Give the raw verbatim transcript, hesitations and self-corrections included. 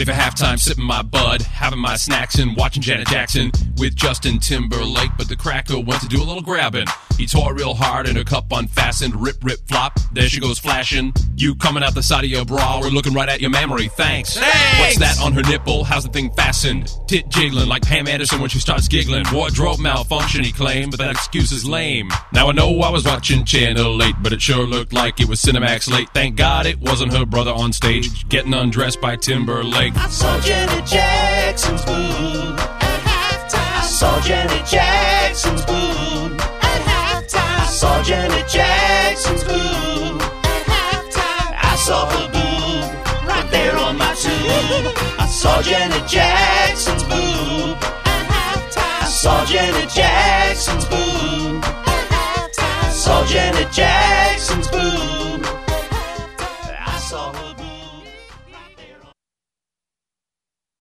for halftime, sipping my bud, having my snacks and watching Janet Jackson with Justin Timberlake. But the cracker went to do a little grabbing. He tore real hard and her cup unfastened. Rip, rip, flop. There she goes flashing. You coming out the side of your bra. We're looking right at your mammary. Thanks. Thanks. What's that on her nipple? How's the thing fastened? Tit jiggling like Pam Anderson when she starts giggling. Wardrobe malfunction, he claimed, but that excuse is lame. Now I know I was watching Channel eight, but it sure looked like it was Cinemax late. Thank God it wasn't her brother on stage getting undressed by Timberlake. I saw Janet Jackson's boob at halftime. I saw Janet Jackson's boob at halftime. I saw Janet Jackson's boob at halftime. I saw her boob right there on my tube. I saw Janet Jackson's boob at halftime. I saw Janet Jackson's boob at halftime. I saw Janet Jackson's boob. I saw her boob.